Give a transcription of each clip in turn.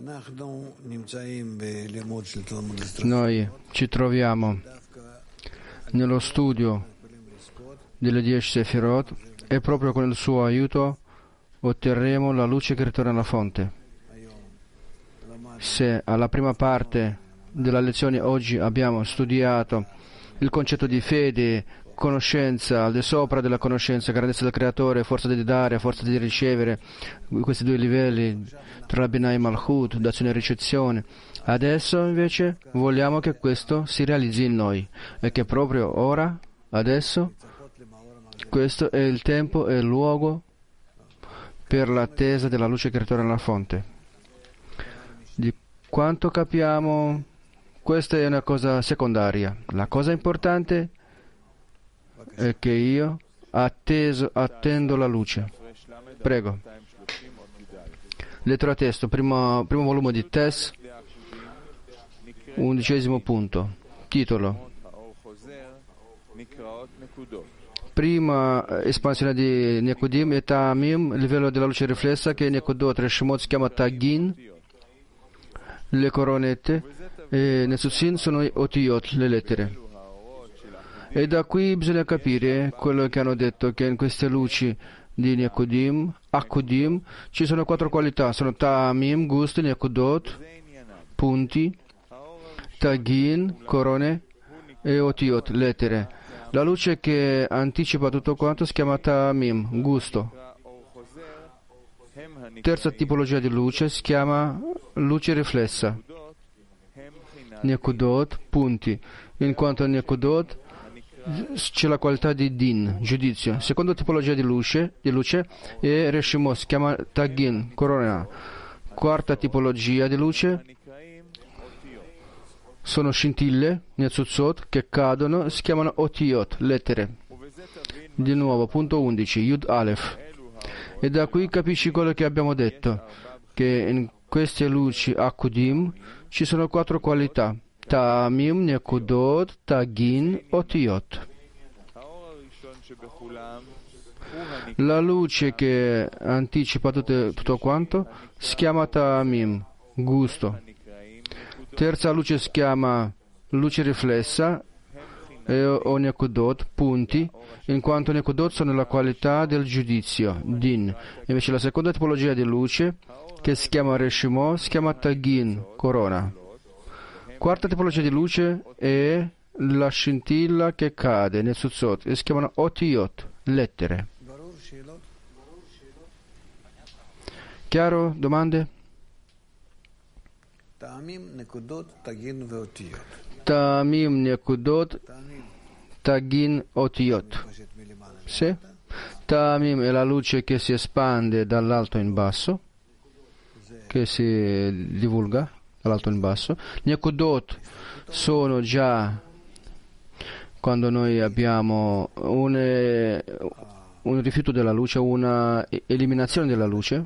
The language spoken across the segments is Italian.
Noi ci troviamo nello studio delle 10 Sefirot e proprio con il suo aiuto otterremo la luce che ritorna alla fonte. Se alla prima parte della lezione oggi abbiamo studiato il concetto di fede, conoscenza, al di sopra della conoscenza, grandezza del creatore, forza di dare, forza di ricevere, questi due livelli tra Binah e Malchut, d'azione e ricezione. Adesso invece vogliamo che questo si realizzi in noi e che proprio ora, adesso, questo è il tempo e il luogo per l'attesa della luce che ritorna alla fonte. Di quanto capiamo, questa è una cosa secondaria. La cosa importante è che io attendo la luce. Prego. Lettera a testo, primo volume di Tes, 11° punto. Titolo. Prima espansione di Nekudim e Ta'amim, livello della luce riflessa che Nekudot Reshimot si chiama Tagin, le coronette, e Netzutzin sono Otiyot, le lettere. E da qui bisogna capire quello che hanno detto, che in queste luci di Nekudim, Akudim, ci sono 4 qualità, sono Ta'amim, gusti, Nekudot, punti, Tagin, corone, e Otiyot, lettere. La luce che anticipa tutto quanto si chiama Ta'amim, gusto. Terza tipologia di luce si chiama luce riflessa. Nekudot, punti. In quanto a Nekudot c'è la qualità di Din, giudizio. Seconda tipologia di luce è Reshimot, si chiama Tagin, corona. Quarta tipologia di luce sono scintille, Netzutzot, che cadono, si chiamano Otiyot, lettere. Di nuovo, punto 11, Yud Aleph. E da qui capisci quello che abbiamo detto, che in queste luci Akudim ci sono 4 qualità, Ta'amim, Nekudot, Tagin, Otiyot. La luce che anticipa tutto quanto si chiama Ta'amim, gusto. Terza luce si chiama luce riflessa o Nekudot, punti, in quanto Nekudot sono la qualità del giudizio, Din. Invece la seconda tipologia di luce, che si chiama Reshimot, si chiama Tagin, corona. Quarta tipologia di luce è la scintilla che cade, Netzutzot, e si chiamano Otiyot, lettere. Chiaro? Domande? Ta'amim, Nekudot, Tagin, Otiyot. Sì? Ta'amim è la luce che si espande dall'alto in basso, che si divulga dall'alto in basso. Nekudot sono già quando noi abbiamo un rifiuto della luce, una eliminazione della luce.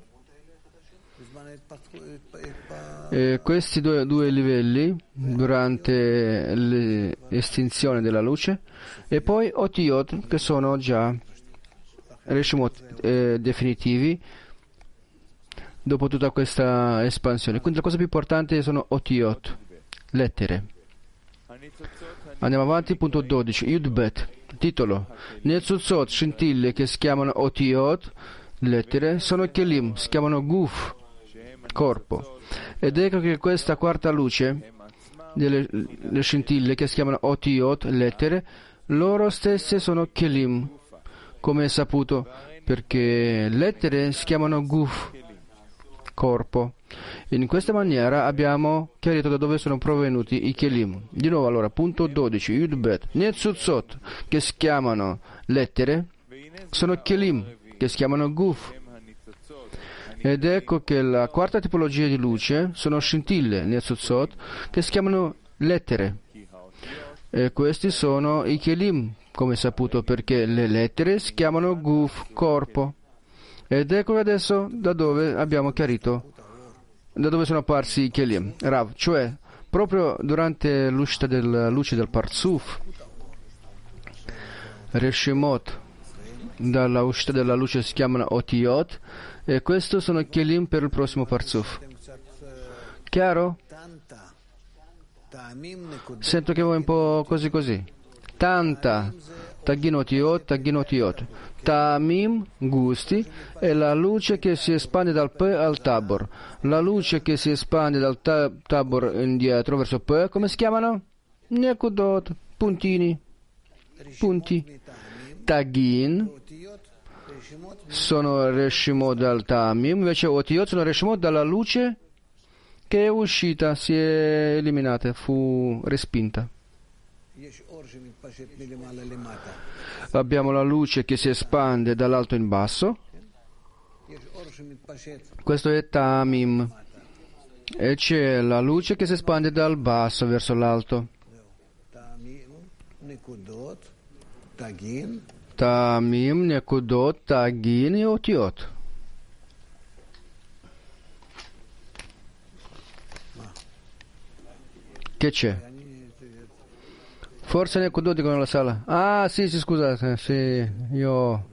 Questi due livelli durante l'estinzione della luce, e poi Otiyot che sono già Reshimot definitivi dopo tutta questa espansione. Quindi la cosa più importante sono Otiyot, lettere. Andiamo avanti, punto 12, Yudbet, titolo. Netzutzot, scintille che si chiamano Otiyot, lettere, sono Kelim, si chiamano Guf, corpo. Ed ecco che questa quarta luce delle scintille che si chiamano Otiyot, lettere, loro stesse sono Kelim, come è saputo, perché lettere si chiamano Guf, corpo. In questa maniera abbiamo chiarito da dove sono provenuti i Kelim. Di nuovo allora, punto 12, Yudbet, Netzutzot, che si chiamano lettere, sono Kelim, che si chiamano Guf. Ed ecco che la quarta tipologia di luce sono scintille, Netzutzot, che si chiamano lettere. E questi sono i Kelim, come saputo, perché le lettere si chiamano Guf, corpo. Ed ecco adesso da dove abbiamo chiarito, da dove sono apparsi i Kelim, Rav, cioè proprio durante l'uscita della luce del Parzuf, Reshimot, dalla uscita della luce si chiamano Otiyot, e questi sono Kelim per il prossimo Parzuf. Chiaro? Sento che vuoi un po' così così. Tanta, taginotiot. Tamim, gusti, è la luce che si espande dal P al Tabor. La luce che si espande dal Tabor indietro verso P, come si chiamano? Nekudot, puntini, punti. Tagin sono Reshimot dal Tamim, invece Otiot sono Reshimot dalla luce che è uscita, si è eliminata, fu respinta. Abbiamo la luce che si espande dall'alto in basso. Questo è Tamim. E c'è la luce che si espande dal basso verso l'alto. Tamim, Nekudot, Tagin e Otiot. Che c'è? Forse Nekudot dicono nella sala. Ah, sì, scusate, sì, io...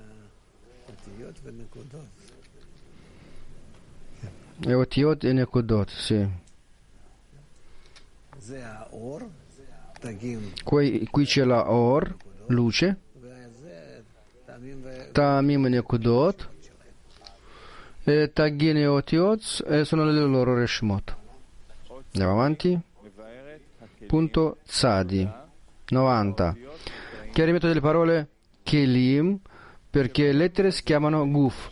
E Otiot e Nekudot, sì. Qui c'è la Or, luce. Tamim e Nekudot. E Tagin e Otiot sono le loro Reshimot. Andiamo avanti. Punto Tzadi 90. Chiarimento delle parole Kelim, perché lettere si chiamano Guf,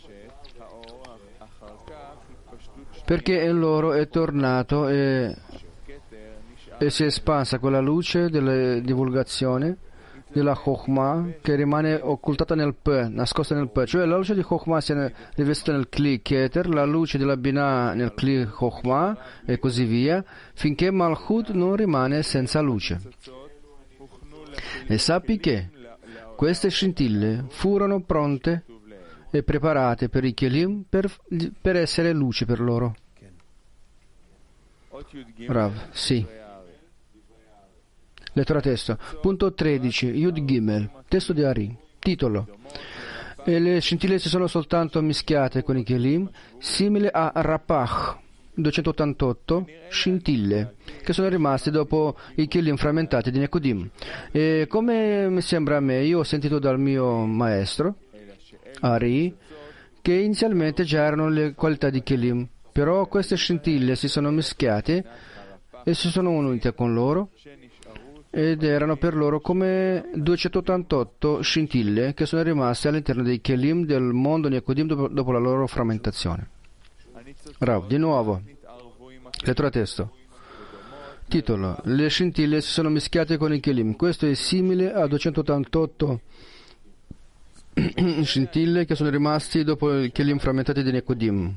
perché in loro è tornato e si è espansa quella luce della divulgazione della Chokhmah che rimane occultata nel P, nascosta nel P, cioè la luce di Chokhmah si è rivestita nel Kli Keter, la luce della Binah nel Kli Chokhmah e così via, finché Malchut non rimane senza luce. E sappi che queste scintille furono pronte e preparate per i Kelim per essere luce per loro. Rav, sì. Lettera testo. Punto 13. Yud Gimel. Testo di Ari. Titolo. E le scintille si sono soltanto mischiate con i Kelim, simile a Rapach 288 scintille che sono rimaste dopo i Kelim frammentati di Nekodim. E come mi sembra a me, io ho sentito dal mio maestro Ari che inizialmente già erano le qualità di Kelim, però queste scintille si sono mischiate e si sono unite con loro ed erano per loro come 288 scintille che sono rimaste all'interno dei Kelim del mondo Nekodim dopo la loro frammentazione. Rav, di nuovo, lettera testo. Titolo. Le scintille si sono mischiate con i Kelim. Questo è simile a 288 scintille che sono rimasti dopo i Kelim frammentati di Nekodim.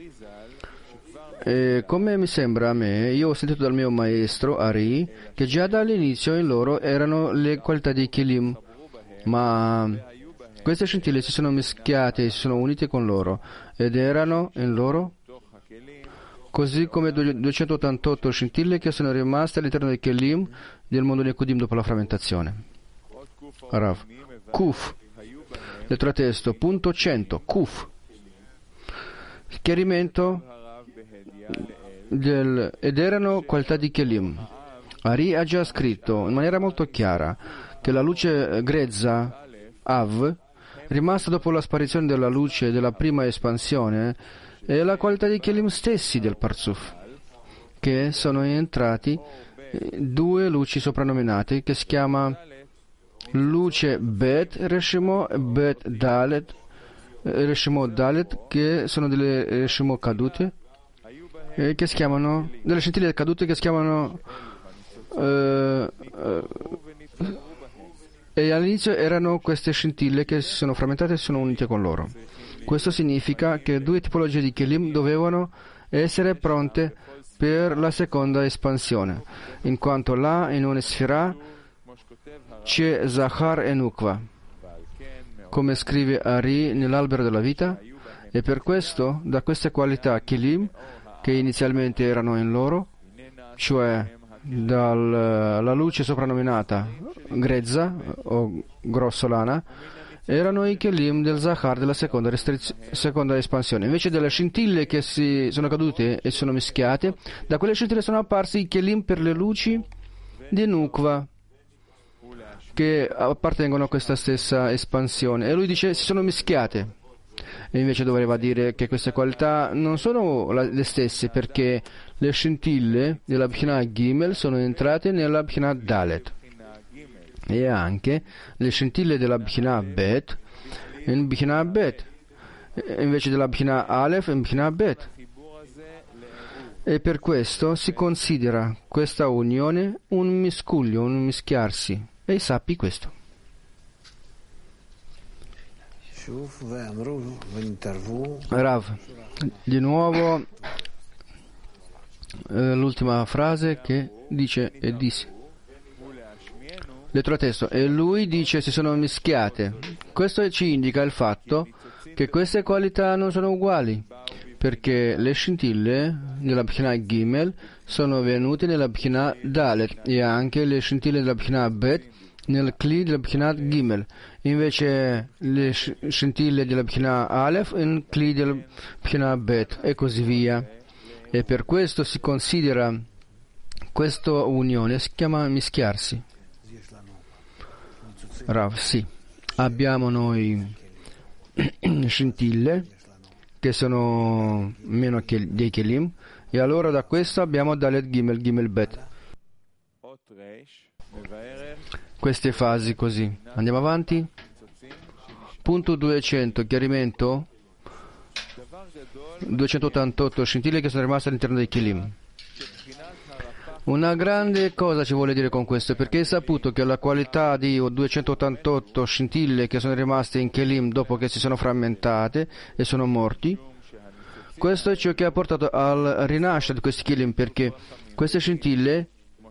E come mi sembra a me, io ho sentito dal mio maestro Ari che già dall'inizio in loro erano le qualità dei Kelim, ma queste scintille si sono mischiate e si sono unite con loro ed erano in loro così come 288 scintille che sono rimaste all'interno dei Kelim del mondo Nekodim dopo la frammentazione. Rav. Kuf. Lettera testo. Punto 100. Kuf. Chiarimento ed erano qualità di Kelim. Ari ha già scritto in maniera molto chiara che la luce grezza, Av, rimasta dopo la sparizione della luce della prima espansione, è la qualità dei Kelim stessi del Parzuf, che sono entrati due luci soprannominate che si chiama luce Bet Reshimo e Bet Dalet Reshimo Dalet, che sono delle Reshimo cadute che si chiamano delle scintille cadute che si chiamano e all'inizio erano queste scintille che si sono frammentate e si sono unite con loro. Questo significa che due tipologie di Kelim dovevano essere pronte per la seconda espansione, in quanto là in una sfera c'è Zachar e Nukva, come scrive Ari nell'albero della vita, e per questo da queste qualità Kelim che inizialmente erano in loro, cioè dalla luce soprannominata grezza o grossolana, erano i Kelim del Zahar della seconda espansione. Invece delle scintille che si sono cadute e sono mischiate, da quelle scintille sono apparsi i Kelim per le luci di Nukva, che appartengono a questa stessa espansione. E lui dice si sono mischiate. E invece doveva dire che queste qualità non sono le stesse, perché le scintille della Bchina Gimel sono entrate nella Bchina Dalet, e anche le scintille della Bchina Bet in Bchina Bet, invece della Bchina Aleph in Bchina Bet. E per questo si considera questa unione un miscuglio, un mischiarsi. E sappi questo. Rav, di nuovo l'ultima frase che dice e disse. Lettera testo. E lui dice si sono mischiate. Questo ci indica il fatto che queste qualità non sono uguali, perché le scintille della Bchina Gimel sono venute nella Bchina Dalet e anche le scintille della Bchina Bet nel Kli della Bchina Gimel, invece le scintille della Bchina Aleph nel Kli della Bchina Bet e così via. E per questo si considera questa unione, si chiama mischiarsi. Rav, sì, abbiamo noi scintille che sono meno che dei Kelim, e allora da questo abbiamo Dalet Gimel, Gimel Bet. Queste fasi così. Andiamo avanti. Punto 200, chiarimento. 288 scintille che sono rimaste all'interno dei Kelim. Una grande cosa ci vuole dire con questo, perché è saputo che la qualità di 288 scintille che sono rimaste in Kelim dopo che si sono frammentate e sono morti, questo è ciò che ha portato al rinascita di questi Kelim, perché queste scintille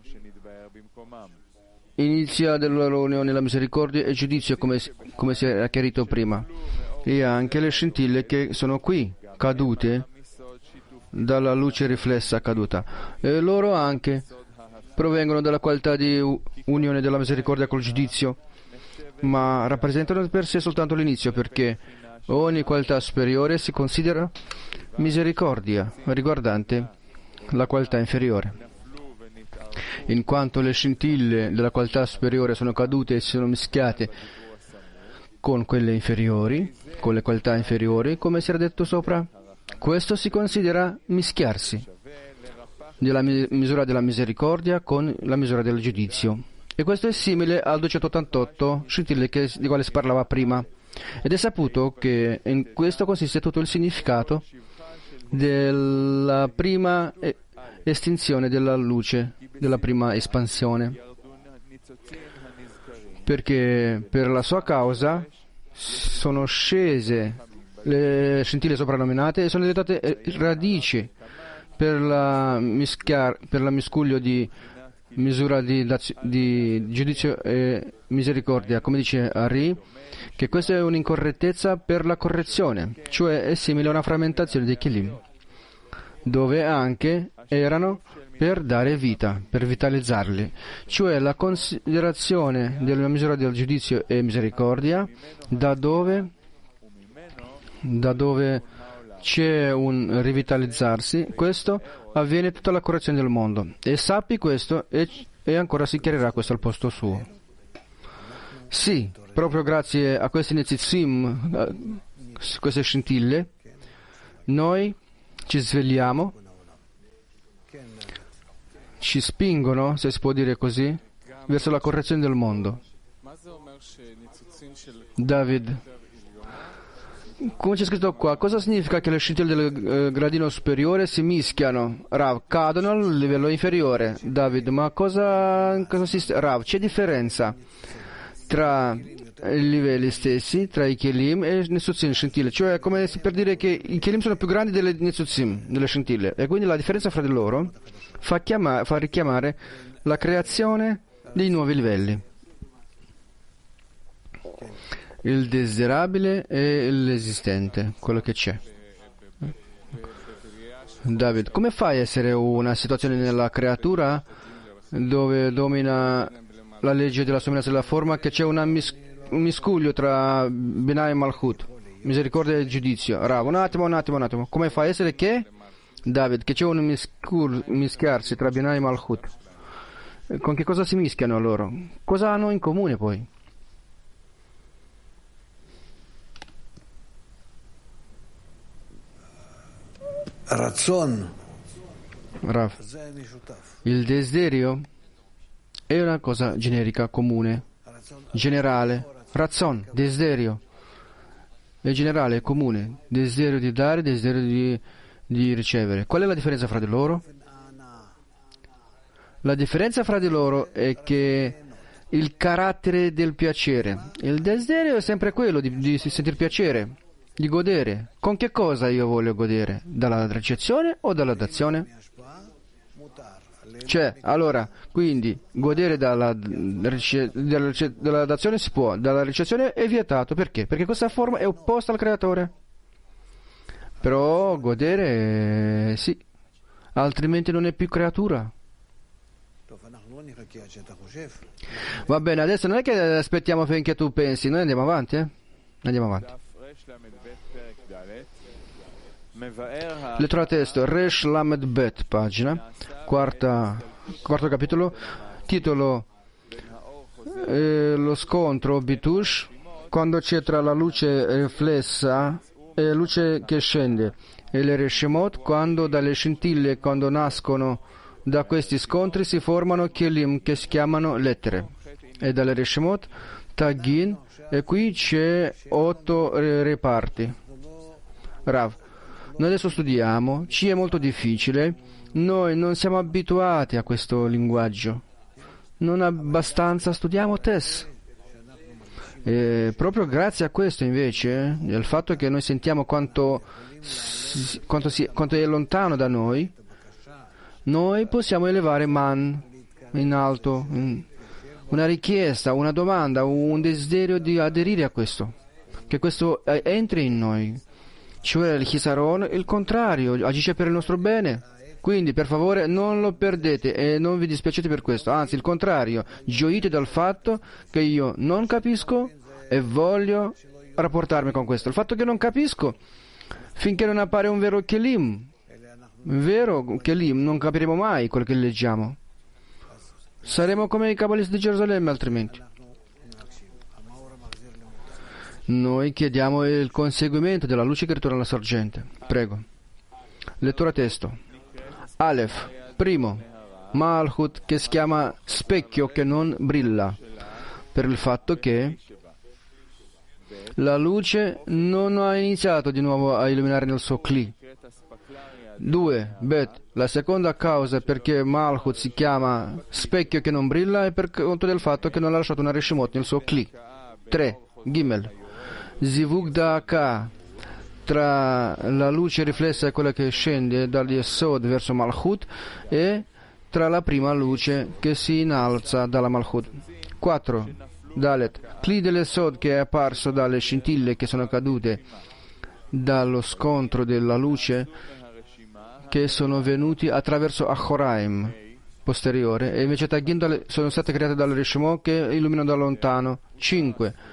inizia della loro unione la misericordia e giudizio, come si era chiarito prima, e anche le scintille che sono qui, cadute dalla luce riflessa caduta, e loro anche provengono dalla qualità di unione della misericordia col giudizio, ma rappresentano per sé soltanto l'inizio, perché ogni qualità superiore si considera misericordia riguardante la qualità inferiore. In quanto le scintille della qualità superiore sono cadute e si sono mischiate con quelle inferiori, con le qualità inferiori, come si era detto sopra, questo si considera mischiarsi della misura della misericordia con la misura del giudizio. E questo è simile al 288 scintille di quale si parlava prima. Ed è saputo che in questo consiste tutto il significato della prima estinzione della luce, della prima espansione, perché per la sua causa sono scese le scintille soprannominate e sono diventate radici per la miscuglio di misura di giudizio e misericordia, come dice Ari, che questa è un'incorrettezza per la correzione, cioè è simile a una frammentazione dei Kelim, dove anche erano per dare vita, per vitalizzarli, cioè la considerazione della misura del giudizio e misericordia, da dove c'è un rivitalizzarsi, questo avviene tutta la correzione del mondo. E sappi questo e ancora si chiarirà questo al posto suo. Sì, proprio grazie a questi Netzitzim, queste scintille, noi ci svegliamo, ci spingono, se si può dire così, verso la correzione del mondo. David, come c'è scritto qua, cosa significa che le scintille del gradino superiore si mischiano? Rav, cadono al livello inferiore. David, ma cosa consiste? Rav, c'è differenza tra i livelli stessi, tra i Kelim e i Netzutzim scintille, cioè come per dire che i Kelim sono più grandi delle Netzutzim, delle scintille, e quindi la differenza fra di loro fa richiamare la creazione dei nuovi livelli, il desiderabile e l'esistente, quello che c'è. David, come fai a essere una situazione nella creatura dove domina la legge della somiglianza della forma, che c'è una un miscuglio tra Binah e Malchut. Misericordia del giudizio. Rav, un attimo. Come fa a essere che, David, che c'è un mischiarsi tra Binah e Malchut? Con che cosa si mischiano loro? Cosa hanno in comune poi? Rav, il desiderio è una cosa generica, comune, generale. Razzon, desiderio, è generale, è comune. Desiderio di dare, desiderio di ricevere. Qual è la differenza fra di loro? La differenza fra di loro è che il carattere del piacere. Il desiderio è sempre quello di sentire piacere, di godere. Con che cosa io voglio godere? Dalla ricezione o dalla dazione? Cioè, allora, quindi, godere dalla dazione si può, dalla ricezione è vietato. Perché? Perché questa forma è opposta al creatore. Però godere, sì, altrimenti non è più creatura. Va bene, adesso non è che aspettiamo finché tu pensi, noi andiamo avanti, Andiamo avanti. Lettera testo, Resh Lamed Bet, pagina, quarto capitolo, titolo lo scontro, Bitush, quando c'è tra la luce riflessa e la luce che scende, e le Reshemot, quando dalle scintille, quando nascono da questi scontri, si formano Kelim, che si chiamano lettere, e dalle Reshemot, Tagin, e qui c'è 8 reparti. Rav, noi adesso studiamo, ci è molto difficile, noi non siamo abituati a questo linguaggio, non abbastanza studiamo Tess. E proprio grazie a questo invece, il fatto che noi sentiamo quanto è lontano da noi possiamo elevare Man in alto, una richiesta, una domanda, un desiderio di aderire a questo, che questo entri in noi. Cioè il Chisaron, il contrario, agisce per il nostro bene. Quindi per favore non lo perdete e non vi dispiacete per questo, anzi il contrario, gioite dal fatto che io non capisco e voglio rapportarmi con questo. Il fatto che non capisco, finché non appare un vero Kelim, non capiremo mai quello che leggiamo. Saremo come i cabalisti di Gerusalemme altrimenti. Noi chiediamo il conseguimento della luce che ritorna alla sorgente. Prego. Lettura testo. Aleph, primo, Malchut, che si chiama specchio che non brilla, per il fatto che la luce non ha iniziato di nuovo a illuminare nel suo Kli. 2. Bet, la seconda causa perché Malchut si chiama specchio che non brilla è per conto del fatto che non ha lasciato una Reshimot nel suo Kli. 3. Gimel, Zivug Da'aka, tra la luce riflessa e quella che scende dal Yesod verso Malchut e tra la prima luce che si innalza dalla Malchut. 4. Dalet, Kli dell'Yesod che è apparso dalle scintille che sono cadute dallo scontro della luce che sono venuti attraverso Achoraim posteriore e invece Tagin sono state create dalle Reshimot che illuminano da lontano. 5.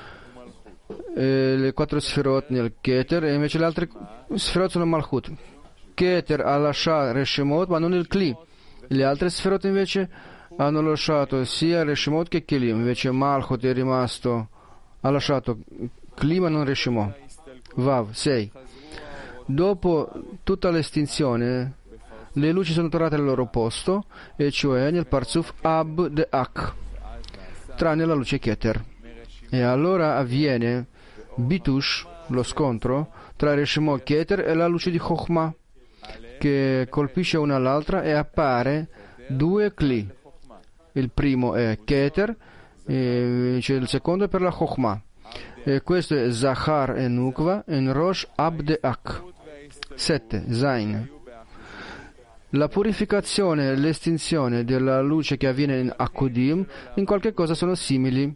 Le 4 Sfirot nel Keter e invece le altre Sfirot sono Malchut. Keter ha lasciato Reshimot ma non il Kli. Le altre Sfirot invece hanno lasciato sia Reshimot che Kelim. Invece Malchut è rimasto, ha lasciato Kli ma non Reshimot. Vav 6. Dopo tutta l'estinzione le luci sono tornate al loro posto, e cioè nel Parzuf Ab de Ak, tranne la luce Keter. E allora avviene Bitush, lo scontro tra Reshimot Keter e la luce di Chokhmah, che colpisce una all'altra e appare 2 Kli. Il primo è Keter, e il secondo è per la Chokhmah. E questo è Zachar e Nukva in Rosh Ab de Ak. 7. Zain. La purificazione e l'estinzione della luce che avviene in Akudim in qualche cosa sono simili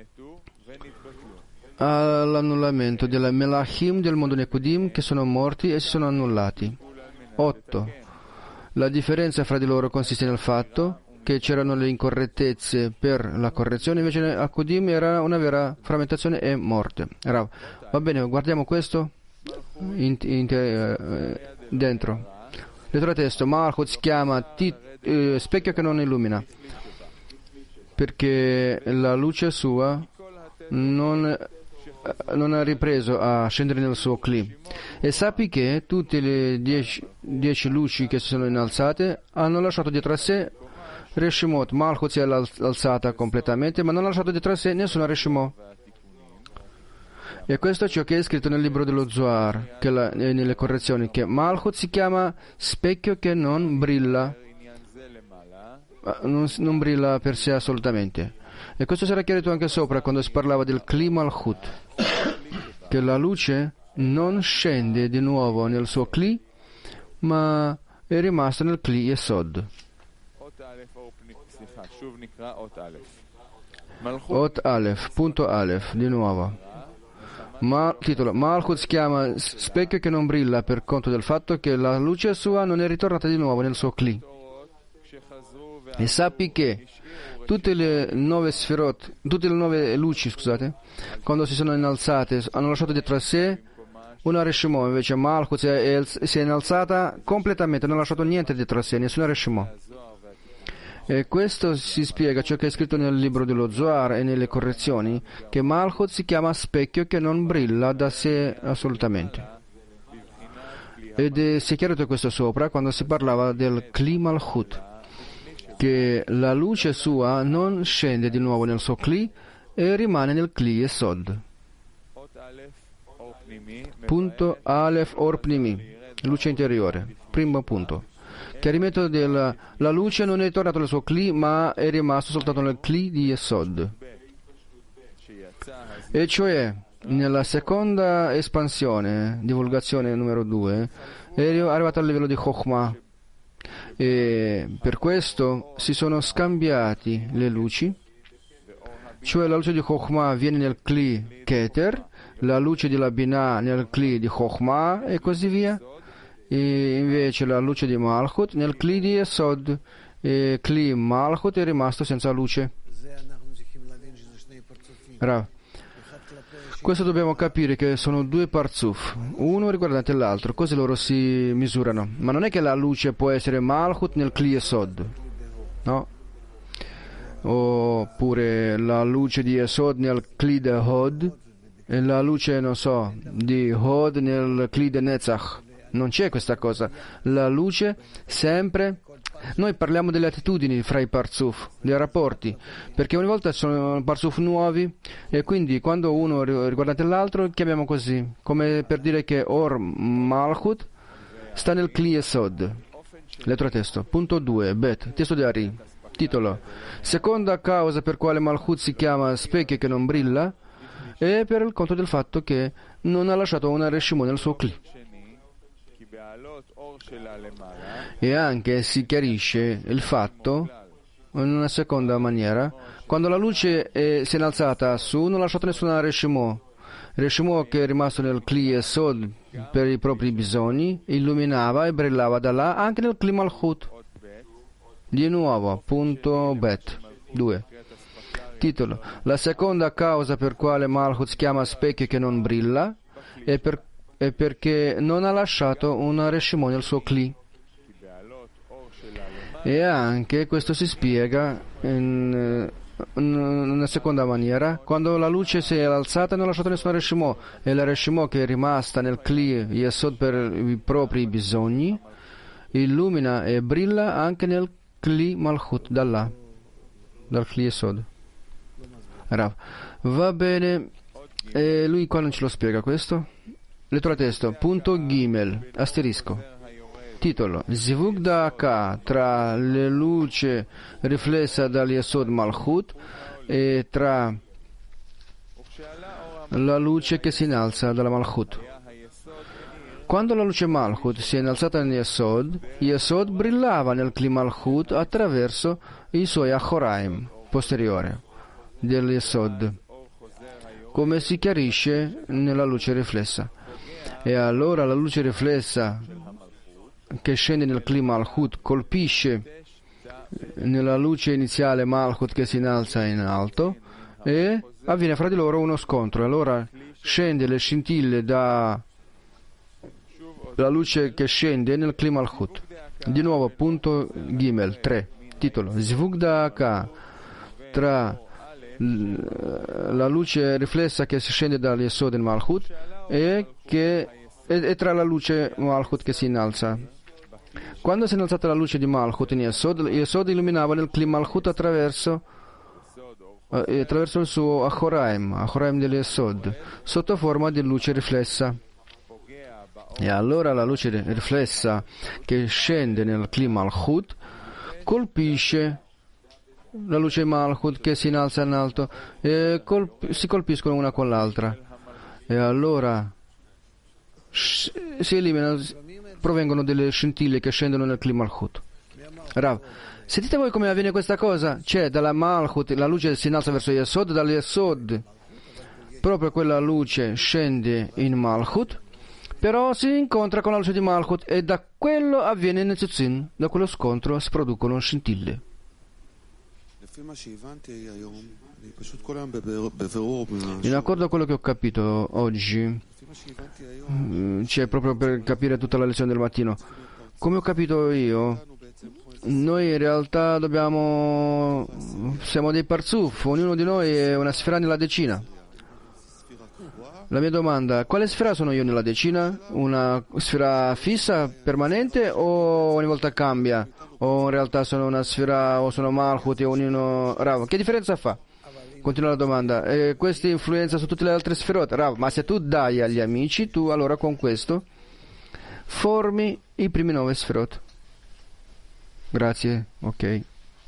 all'annullamento della Melachim del mondo Nekudim che sono morti e si sono annullati. 8. La differenza fra di loro consiste nel fatto che c'erano le incorrettezze per la correzione, invece Akudim era una vera frammentazione e morte. Rav. Va bene, guardiamo questo dentro. Lettera testo, Malchut si chiama specchio che non illumina, perché la luce sua non ha ripreso a scendere nel suo Kli. E sappi che tutte le 10 luci che si sono innalzate hanno lasciato dietro a sé Reshimot. Malchut si è alzata completamente, ma non ha lasciato dietro a sé nessuna Reshimot. E questo è ciò che è scritto nel libro dello Zohar, nelle correzioni, che Malchut si chiama specchio che non brilla, non brilla per sé assolutamente. E questo sarà chiarito anche sopra quando si parlava del Kli Malchut, che la luce non scende di nuovo nel suo Kli, ma è rimasta nel Kli Yesod. Ot Aleph, punto Aleph, di nuovo. Titolo: Malchut si chiama specchio che non brilla per conto del fatto che la luce sua non è ritornata di nuovo nel suo Kli. E sappi che tutte le 9 luci, quando si sono innalzate, hanno lasciato dietro a sé una Reshimot. Invece Malchut si è innalzata completamente, non ha lasciato niente dietro a sé, nessuna Reshimot. E questo si spiega ciò che è scritto nel libro dello Zohar e nelle correzioni, che Malchut si chiama specchio che non brilla da sé assolutamente. Ed si è chiarito questo sopra quando si parlava del Kli Malchut, che la luce sua non scende di nuovo nel suo Kli e rimane nel Kli Yesod. Punto Aleph Or Pnimi, luce interiore. Primo punto. Chiarimento la luce non è tornata nel suo Kli, ma è rimasto soltanto nel Kli di Yesod. E cioè, nella seconda espansione, divulgazione numero 2, è arrivato al livello di Chokhmah. E per questo si sono scambiati le luci, cioè la luce di Chokhmah viene nel Kli Keter, la luce di Binah nel Kli di Chokhmah e così via. E invece la luce di Malchut nel Kli di Yesod, e Kli Malchut è rimasto senza luce. Rav. Questo dobbiamo capire che sono due parzuf, uno riguardante l'altro, così loro si misurano. Ma non è che la luce può essere Malchut nel Kli Yesod, no? Oppure la luce di Yesod nel Kli de Hod e la luce, non so, di Hod nel Kli de Netzach. Non c'è questa cosa. La luce sempre. Noi parliamo delle attitudini fra i parzuf, dei rapporti, perché ogni volta sono parzuf nuovi e quindi quando uno riguardante l'altro chiamiamo così, come per dire che Or Malchut sta nel Kli Yesod. Lettera testo. Punto 2. Bet. Testo di Ari. Titolo: seconda causa per quale Malchut si chiama specchio che non brilla è per il conto del fatto che non ha lasciato una Reshimot nel suo Kli. E anche si chiarisce il fatto in una seconda maniera: quando la luce si è innalzata su, non ha lasciato nessuna Reshimot che è rimasto nel Kli Yesod per i propri bisogni, illuminava e brillava da là anche nel Kli Malchut. Di nuovo, punto Bet 2. Titolo: la seconda causa per quale Malchut si chiama specchio che non brilla è perché non ha lasciato una Reshimot nel suo Kli. E anche questo si spiega in una seconda maniera: quando la luce si è alzata non ha lasciato nessuna Reshimot, e la Reshimot che è rimasta nel Kli Yesod per i propri bisogni illumina e brilla anche nel Kli Malchut dal Kli Yesod. Rav. Va bene, e lui qua non ce lo spiega questo. Lettera testo, punto Gimel, asterisco. Titolo: Zivug Da'aka tra le luce riflessa dal Yesod Malchut e tra la luce che si innalza dalla Malchut. Quando la luce Malchut si è innalzata nel Yesod brillava nel Kli Malchut attraverso i suoi Achoraim posteriori del Yesod, come si chiarisce nella luce riflessa. E allora la luce riflessa che scende nel Kli Malchut colpisce nella luce iniziale Malchut che si innalza in alto e avviene fra di loro uno scontro. Allora scende le scintille dalla luce che scende nel Kli Malchut. Di nuovo, punto Gimel 3, titolo Zvuk Da'aka, tra la luce riflessa che si scende dal Yesod in Malchut e tra la luce Malchut che si innalza. Quando si è innalzata la luce di Malchut in Yesod illuminava nel Kli Malchut attraverso il suo Achoraim del Yesod, sotto forma di luce riflessa. E allora la luce riflessa che scende nel Kli Malchut colpisce la luce Malchut che si innalza in alto e si colpiscono una con l'altra. E allora si eliminano, provengono delle scintille che scendono nel Kli Malchut. Rav, sentite voi come avviene questa cosa? C'è dalla Malchut, la luce si innalza verso Yesod, dal Yesod proprio quella luce scende in Malchut, però si incontra con la luce di Malchut e da quello avviene Netzutzin, da quello scontro si producono scintille. In accordo a quello che ho capito oggi, cioè proprio per capire tutta la lezione del mattino, come ho capito io, noi in realtà siamo dei parzuf, ognuno di noi è una sfera nella decina. La mia domanda, quale sfera sono io nella decina? Una sfera fissa, permanente o ogni volta cambia? O in realtà sono una sfera o sono Malchut e ognuno... Rav, che differenza fa? Continua la domanda. Questa influenza su tutte le altre sferote? Rav, ma se tu dai agli amici, tu allora con questo formi i primi 9 sferot. Grazie, ok.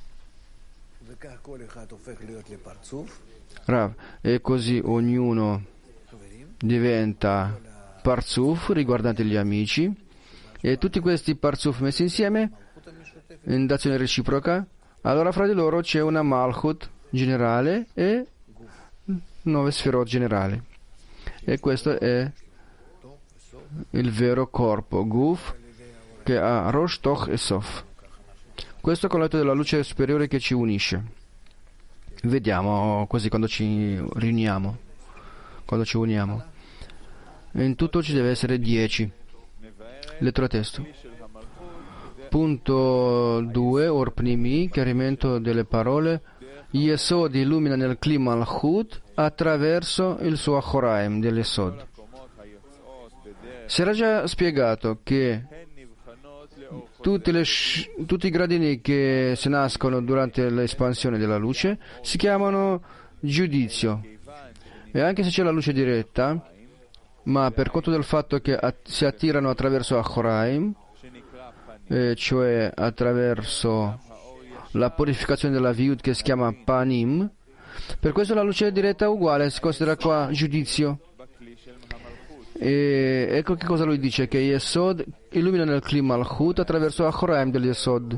Rav, e così ognuno diventa parzuf riguardante gli amici e tutti questi parzuf messi insieme in dazione reciproca, allora fra di loro c'è una Malchut generale e 9 sferot generali, e questo è il vero corpo Guf che ha Rosh, Toch e Sof. Questo con l'aiuto della luce superiore che ci unisce. Vediamo così quando ci riuniamo, quando ci uniamo. In tutto ci deve essere 10. Lettera testo. Punto 2, Orpnimi, chiarimento delle parole. Yesod illumina nel Kli Malchut attraverso il suo Achoraim dell'Yesod. Si era già spiegato che tutti i gradini che si nascono durante l'espansione della luce si chiamano giudizio. E anche se c'è la luce diretta, ma per conto del fatto che si attirano attraverso Achoraim, cioè attraverso la purificazione della Viud che si chiama Panim, per questo la luce diretta è uguale, si considera qua giudizio. E ecco che cosa lui dice, che Yesod illumina nel Kli Malchut attraverso Achoraim del Yesod.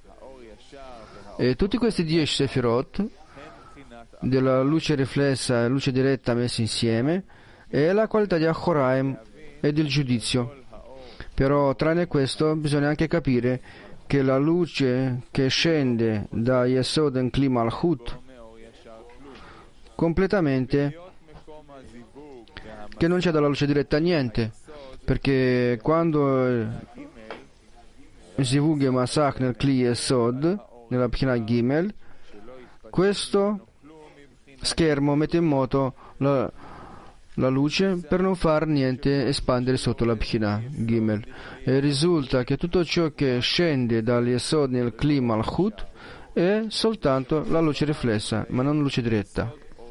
E tutti questi 10 Sefirot della luce riflessa e luce diretta messi insieme è la qualità di Achoraim e del giudizio. Però tranne questo bisogna anche capire che la luce che scende da Yesod in Kli Malchut completamente, che non c'è dalla luce diretta niente, perché quando Zivug e Masach nel Kli Yesod, nella Bchina Gimel, questo schermo mette in moto la luce per non far niente espandere sotto la Bchina Gimel, e risulta che tutto ciò che scende dall'Yesod nel Kli Malchut è soltanto la luce riflessa, ma non luce diretta.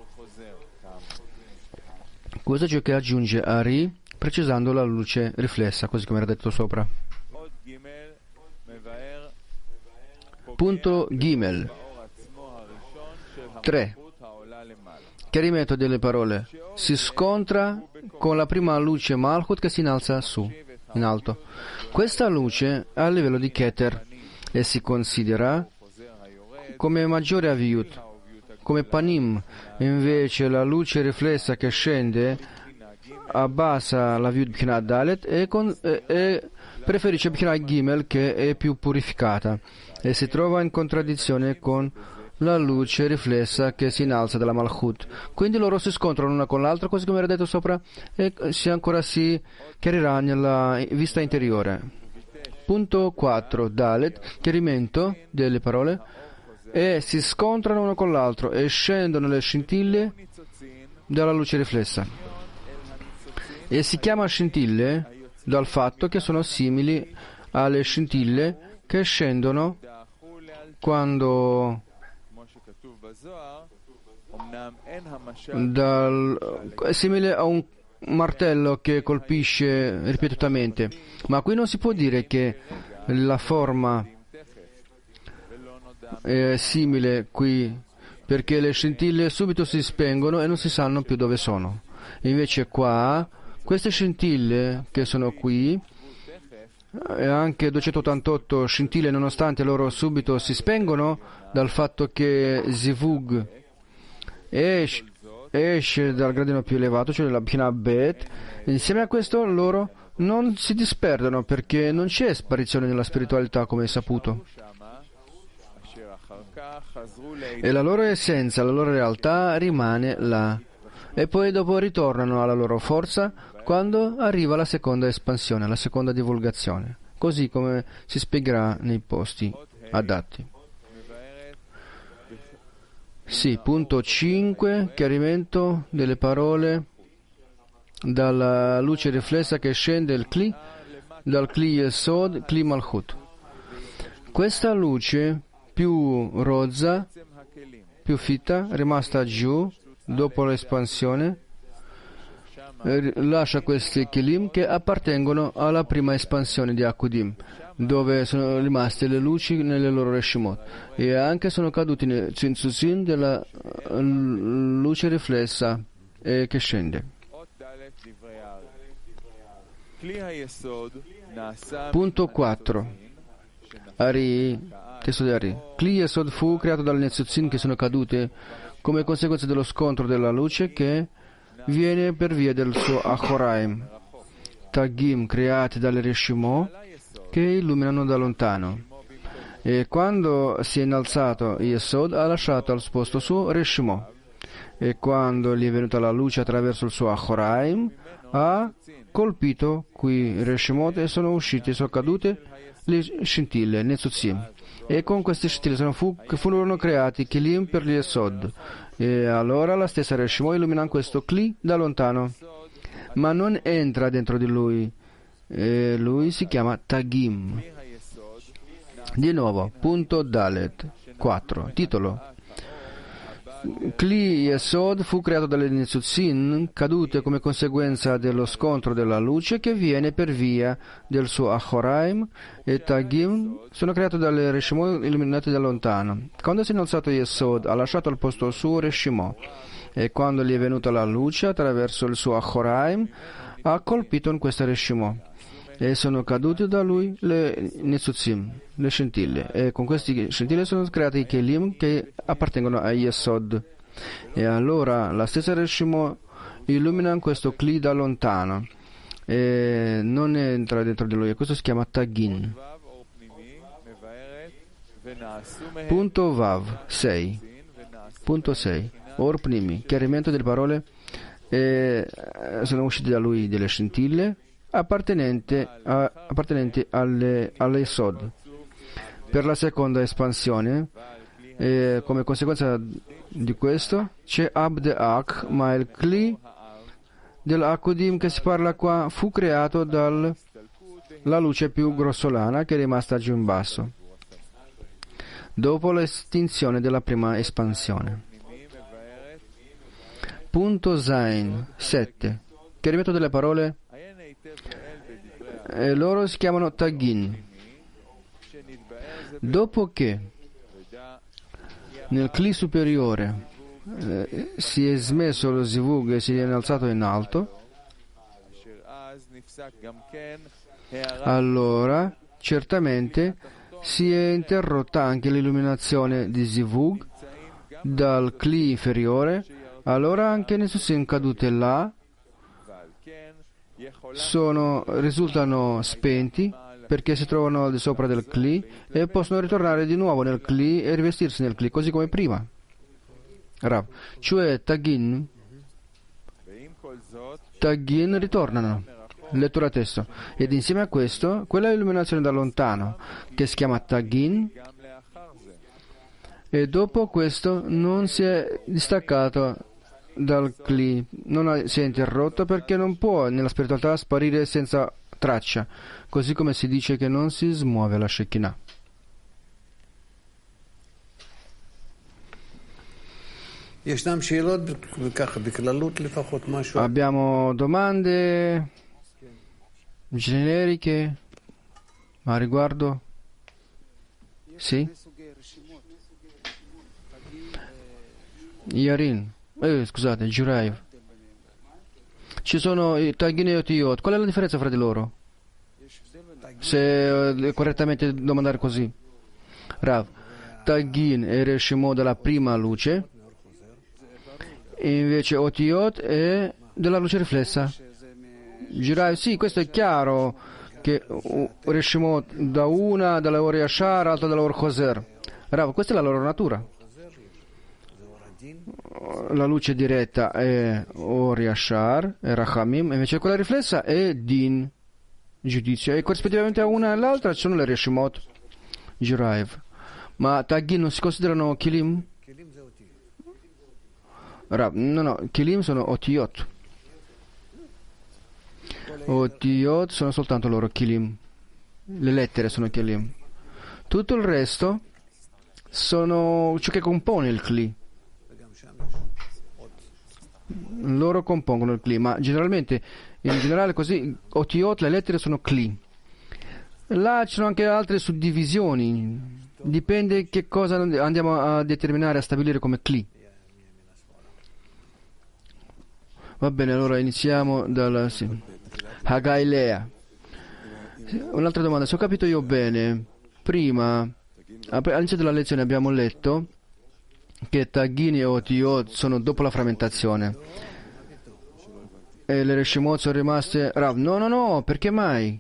Questo è ciò che aggiunge Ari, precisando la luce riflessa, così come era detto sopra. Punto Gimel 3. Chiarimento delle parole. Si scontra con la prima luce Malchut che si innalza su, in alto. Questa luce è a livello di Keter e si considera come maggiore Aviyut, come Panim. Invece la luce riflessa che scende abbassa la Viud Bchinat Dalet e preferisce Bechina Gimel, che è più purificata e si trova in contraddizione con la luce riflessa che si innalza dalla Malchut. Quindi loro si scontrano l'una con l'altra, così come era detto sopra, e ancora si chiarirà nella vista interiore. Punto 4. Dalet, chiarimento delle parole. E si scontrano uno con l'altro e scendono le scintille dalla luce riflessa. E si chiama scintille dal fatto che sono simili alle scintille che scendono quando è simile a un martello che colpisce ripetutamente. Ma qui non si può dire che la forma è simile qui, perché le scintille subito si spengono e non si sanno più dove sono. Invece qua, queste scintille che sono qui, e anche 288 scintille, nonostante loro subito si spengono dal fatto che Zivug esce dal gradino più elevato, cioè la Bechina Bet, insieme a questo loro non si disperdono, perché non c'è sparizione nella spiritualità, come è saputo. E la loro essenza, la loro realtà rimane là. E poi dopo ritornano alla loro forza quando arriva la seconda espansione, la seconda divulgazione, così come si spiegherà nei posti adatti. Sì, punto 5, chiarimento delle parole dalla luce riflessa che scende il Kli, dal Kli Yesod, Kli Malchut. Questa luce più rozza, più fitta, rimasta giù dopo l'espansione, lascia questi Kelim che appartengono alla prima espansione di Akudim, dove sono rimaste le luci nelle loro Reshimot, e anche sono caduti nel Zinzuzin della luce riflessa che scende. Punto 4. Ari, testo di Ari. Kli Yesod fu creato dalle Netzuzin che sono cadute come conseguenza dello scontro della luce che viene per via del suo Achoraim, Tagim creati dalle Reshimot che illuminano da lontano. E quando si è innalzato Yesod ha lasciato al posto suo Reshimot, e quando gli è venuta la luce attraverso il suo Achoraim ha colpito qui Reshimot e sono cadute le scintille, Netzuzim. E con queste scintille furono creati Kelim per gli Yesod. E allora la stessa Reshimot illumina questo Kli da lontano, ma non entra dentro di lui. E lui si chiama Tagim. Di nuovo, punto Dalet 4, titolo. Kli Yesod fu creato dalle Netzuzin cadute come conseguenza dello scontro della luce che viene per via del suo Achoraim, e Tagim sono creati dalle Reshimot illuminate da lontano. Quando si è innalzato Yesod ha lasciato al posto suo Reshimot, e quando gli è venuta la luce attraverso il suo Achoraim ha colpito in questa Reshimot e sono cadute da lui le Netzuzim, le scintille, e con queste scintille sono creati i Kelim che appartengono a Yesod. E allora la stessa Reshimot illumina questo Kli da lontano e non entra dentro di lui, e questo si chiama Tagin. Punto Vav 6. Punto 6. Or Pnimi, chiarimento delle parole, sono uscite da lui delle scintille appartenenti alle Yesod. Per la seconda espansione, come conseguenza di questo, c'è Abd Ak, ma il Kli dell'Akudim che si parla qua fu creato dalla luce più grossolana che è rimasta giù in basso, dopo l'estinzione della prima espansione. Punto Zain 7. Chiarimento delle parole. Loro si chiamano Tagin. Dopo che nel Kli superiore si è smesso lo Zivug e si è innalzato in alto, allora certamente si è interrotta anche l'illuminazione di Zivug dal Kli inferiore. Allora anche ne sono cadute là risultano spenti, perché si trovano al di sopra del Kli e possono ritornare di nuovo nel Kli e rivestirsi nel Kli, così come prima. Rav. Cioè Tagin ritornano. Lettura testo. Ed insieme a questo, quella illuminazione da lontano, che si chiama Tagin, e dopo questo non si è distaccato dal Kli, si è interrotto perché non può nella spiritualità sparire senza traccia, così come si dice che non si smuove la Shekinah. Abbiamo domande generiche a riguardo? Sì? Yarin, scusate, Juraiv. Ci sono i Tagin e Otiyot. Qual è la differenza fra di loro? Se è correttamente domandare così. Rav, Tagin è il Reshimo della prima luce, e invece Otiyot è della luce riflessa. Juraiv, sì, questo è chiaro, che Reshimo da una dalla Or Yashar, l'altra dalla Or Choser. Rav, questa è la loro natura. La luce diretta è Or Yashar, è Rachamim, invece quella riflessa è Din, giudizio, e corrispettivamente a una e all'altra ci sono le Reshimot, Juraiv. Ma Tagin non si considerano Kilim? No, Kilim sono Otiyot. Otiyot sono soltanto loro Kilim. Le lettere sono Kilim. Tutto il resto sono ciò che compone il Kli. Loro compongono il Kli, ma generalmente, in generale così, Otiyot, le lettere sono Kli. Là ci sono anche altre suddivisioni. Dipende che cosa andiamo a determinare, a stabilire come Kli. Va bene, allora iniziamo dalla Hagailea. Un'altra domanda, se ho capito io bene, prima, all'inizio della lezione abbiamo letto che Tagin e Otiyot sono dopo la frammentazione e le Reshimot sono rimaste Rav. No, perché mai?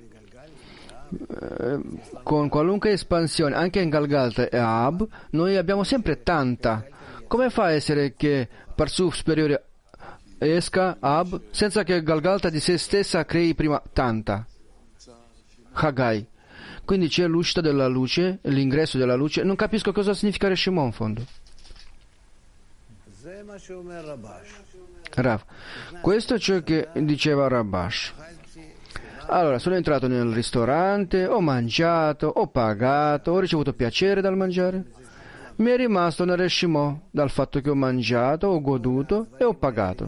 Con qualunque espansione, anche in Galgalta e Ab, noi abbiamo sempre tanta. Come fa a essere che Parsuf superiore esca Ab senza che Galgalta di se stessa crei prima tanta? Hagai. Quindi c'è l'uscita della luce, l'ingresso della luce. Non capisco cosa significa Reshimon in fondo. Rav, questo è ciò che diceva Rabash. Allora, sono entrato nel ristorante, ho mangiato, ho pagato, ho ricevuto piacere dal mangiare. Mi è rimasto un reshimo dal fatto che ho mangiato, ho goduto e ho pagato.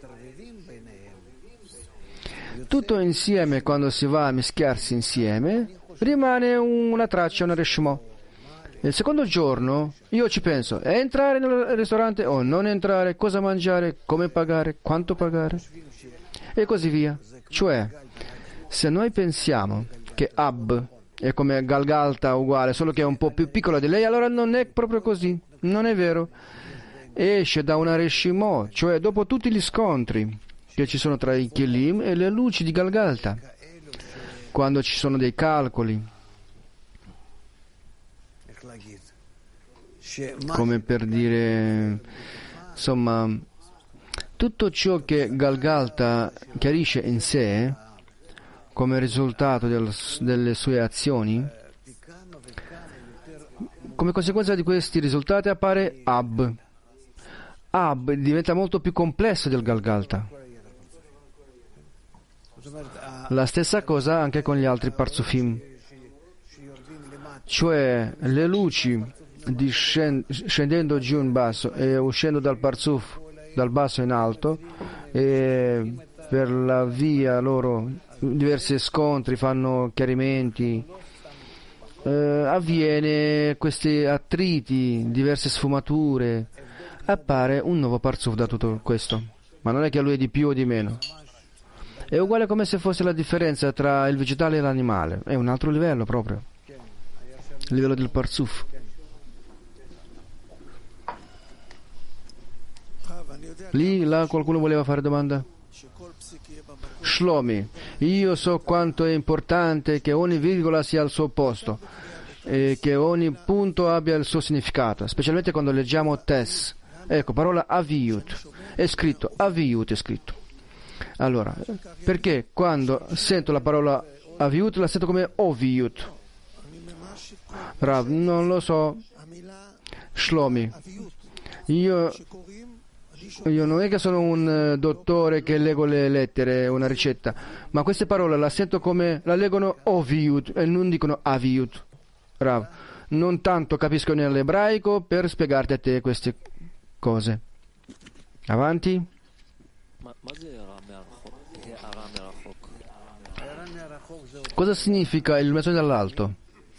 Tutto insieme, quando si va a mischiarsi insieme, rimane una traccia, un reshimo. Il secondo giorno io ci penso, entrare nel ristorante o non entrare, cosa mangiare, come pagare, quanto pagare e così via. Cioè, se noi pensiamo che Ab è come Galgalta uguale, solo che è un po' più piccola di lei, allora non è proprio così, non è vero. Esce da una Reshimo, cioè dopo tutti gli scontri che ci sono tra i Kelim e le luci di Galgalta, quando ci sono dei calcoli, come per dire, insomma, tutto ciò che Galgalta chiarisce in sé come risultato delle sue azioni, come conseguenza di questi risultati appare Ab. Ab diventa molto più complesso del Galgalta. La stessa cosa anche con gli altri Parzufim, cioè le luci scendendo giù in basso e uscendo dal Parzuf dal basso in alto, e per la via loro diversi scontri, fanno chiarimenti, avviene questi attriti, diverse sfumature, appare un nuovo Parzuf da tutto questo, ma non è che lui è di più o di meno. È uguale come se fosse la differenza tra il vegetale e l'animale, è un altro livello proprio, il livello del Parzuf. Là qualcuno voleva fare domanda? Shlomi, io so quanto è importante che ogni virgola sia al suo posto e che ogni punto abbia il suo significato, specialmente quando leggiamo Tes. Ecco, parola Aviut, è scritto, Aviut è scritto. Allora, perché quando sento la parola Aviut la sento come Oviut? Rav, non lo so. Shlomi, io non è che sono un dottore che leggo le lettere, una ricetta, ma queste parole la sento come, la leggono Oviut e non dicono Aviut. Rav, non tanto capisco nell'ebraico per spiegarti a te queste cose. Avanti. Cosa significa illuminazione dall'alto?